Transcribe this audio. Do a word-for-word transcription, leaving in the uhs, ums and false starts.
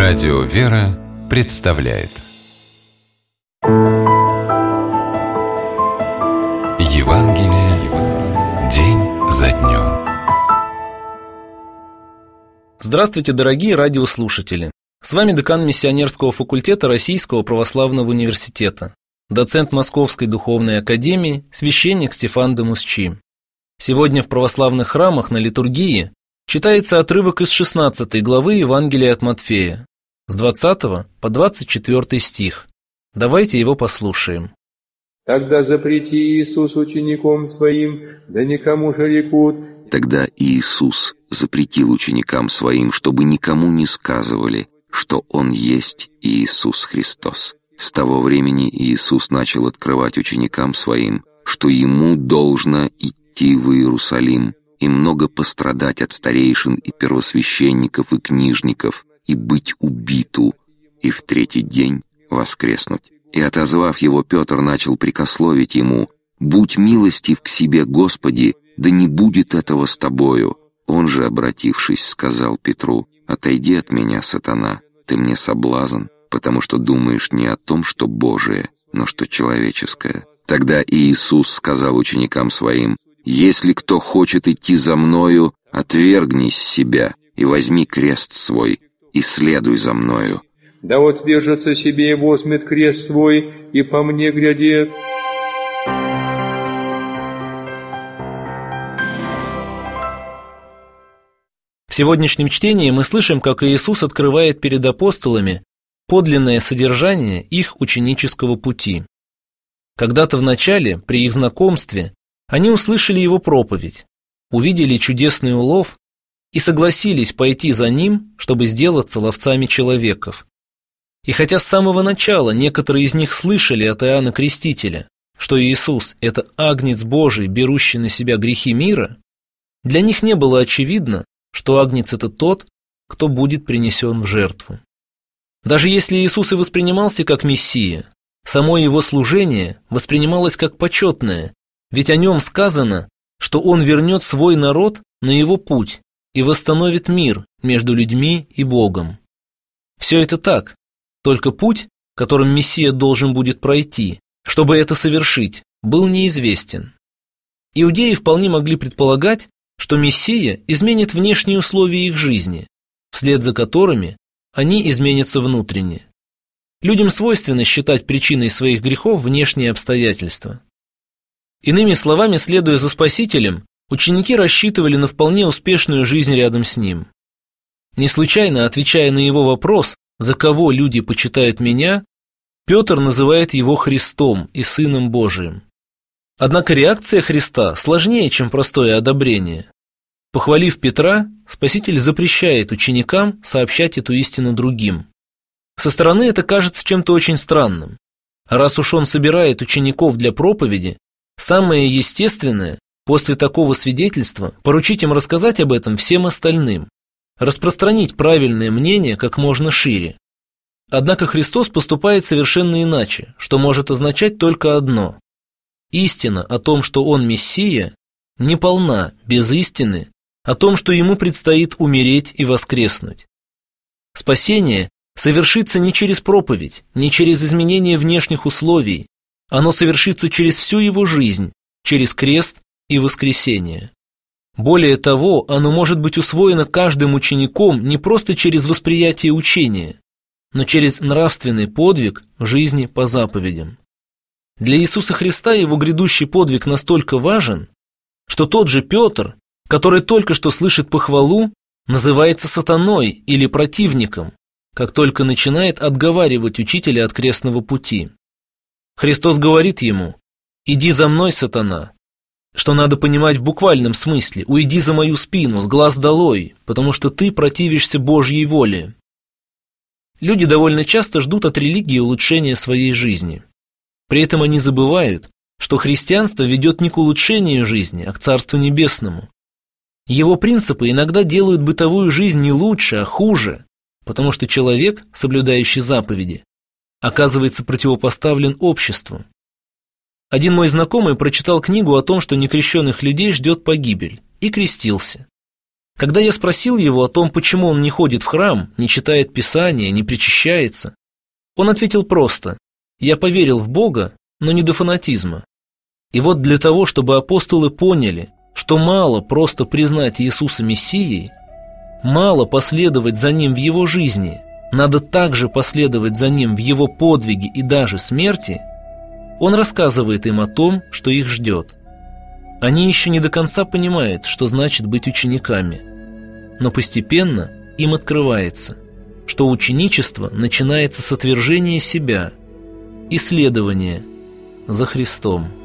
Радио «Вера» представляет Евангелие день за днем. Здравствуйте, дорогие радиослушатели! С вами декан миссионерского факультета Российского православного университета, доцент Московской духовной академии, священник Стефан де Мусчи. Сегодня в православных храмах на литургии читается отрывок из шестнадцатой главы Евангелия от Матфея, с двадцатого по двадцать четвёртый стих. Давайте его послушаем. Тогда запрети Иисус ученикам своим, да никому же рекут. Тогда Иисус запретил ученикам своим, чтобы никому не сказывали, что Он есть Иисус Христос. С того времени Иисус начал открывать ученикам своим, что Ему должно идти в Иерусалим и много пострадать от старейшин и первосвященников и книжников, и быть убиту, и в третий день воскреснуть. И, отозвав его, Петр начал прикословить ему: «Будь милостив к себе, Господи, да не будет этого с тобою». Он же, обратившись, сказал Петру: «Отойди от меня, сатана, ты мне соблазн, потому что думаешь не о том, что Божие, но что человеческое». Тогда Иисус сказал ученикам своим: «Если кто хочет идти за Мною, отвергнись себя и возьми крест свой, и следуй за Мною». Да вот держится себе и возьмет крест свой, и по мне глядит. В сегодняшнем чтении мы слышим, как Иисус открывает перед апостолами подлинное содержание их ученического пути. Когда-то в начале, при их знакомстве, они услышали Его проповедь, увидели чудесный улов и согласились пойти за Ним, чтобы сделаться ловцами человеков. И хотя с самого начала некоторые из них слышали от Иоанна Крестителя, что Иисус – это Агнец Божий, берущий на себя грехи мира, для них не было очевидно, что Агнец – это тот, кто будет принесен в жертву. Даже если Иисус и воспринимался как Мессия, само Его служение воспринималось как почетное, ведь о Нем сказано, что Он вернет свой народ на Его путь и восстановит мир между людьми и Богом. Все это так. Только путь, которым Мессия должен будет пройти, чтобы это совершить, был неизвестен. Иудеи вполне могли предполагать, что Мессия изменит внешние условия их жизни, вслед за которыми они изменятся внутренне. Людям свойственно считать причиной своих грехов внешние обстоятельства. Иными словами, следуя за Спасителем, ученики рассчитывали на вполне успешную жизнь рядом с Ним. Не случайно, отвечая на его вопрос, «За кого люди почитают меня?», Петр называет его Христом и Сыном Божиим. Однако реакция Христа сложнее, чем простое одобрение. Похвалив Петра, Спаситель запрещает ученикам сообщать эту истину другим. Со стороны это кажется чем-то очень странным. Раз уж он собирает учеников для проповеди, самое естественное после такого свидетельства поручить им рассказать об этом всем остальным, распространить правильное мнение как можно шире. Однако Христос поступает совершенно иначе, что может означать только одно: истина о том, что Он Мессия, не полна без истины о том, что Ему предстоит умереть и воскреснуть. Спасение совершится не через проповедь, не через изменение внешних условий, оно совершится через всю Его жизнь, через крест и воскресение. Более того, оно может быть усвоено каждым учеником не просто через восприятие учения, но через нравственный подвиг в жизни по заповедям. Для Иисуса Христа Его грядущий подвиг настолько важен, что тот же Петр, который только что слышит похвалу, называется сатаной или противником, как только начинает отговаривать учителя от крестного пути. Христос говорит ему: «Иди за мной, сатана», что надо понимать в буквальном смысле: «Уйди за мою спину, с глаз долой, потому что ты противишься Божьей воле». Люди довольно часто ждут от религии улучшения своей жизни. При этом они забывают, что христианство ведет не к улучшению жизни, а к Царству Небесному. Его принципы иногда делают бытовую жизнь не лучше, а хуже, потому что человек, соблюдающий заповеди, оказывается противопоставлен обществу. Один мой знакомый прочитал книгу о том, что некрещенных людей ждет погибель, и крестился. Когда я спросил его о том, почему он не ходит в храм, не читает Писания, не причащается, он ответил просто: «Я поверил в Бога, но не до фанатизма». И вот для того, чтобы апостолы поняли, что мало просто признать Иисуса Мессией, мало последовать за Ним в Его жизни, надо также последовать за Ним в Его подвиге и даже смерти, Он рассказывает им о том, что их ждет. Они еще не до конца понимают, что значит быть учениками, но постепенно им открывается, что ученичество начинается с отвержения себя и следования за Христом.